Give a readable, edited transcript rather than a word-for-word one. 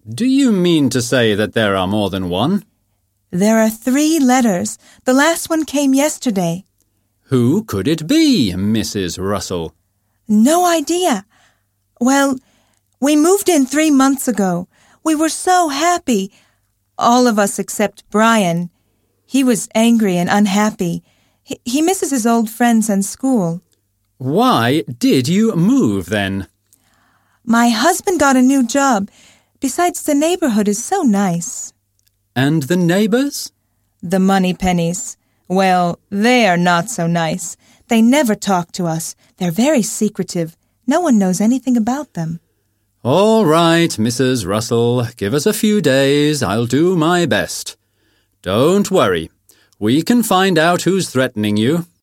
Do you mean to say that there are more than one? There are 3 letters. The last one came yesterday. Who could it be, Mrs. Russell? No idea. Well, we moved in 3 months ago. We were so happy. All of us except Brian. He was angry and unhappy. He misses his old friends and school. Why did you move then? My husband got a new job. Besides, the neighborhood is so nice. And the neighbors? The Moneypennies. Well, they are not so nice. They never talk to us. They're very secretive. No one knows anything about them. All right, Mrs. Russell. Give us a few days. I'll do my best. Don't worry. We can find out who's threatening you.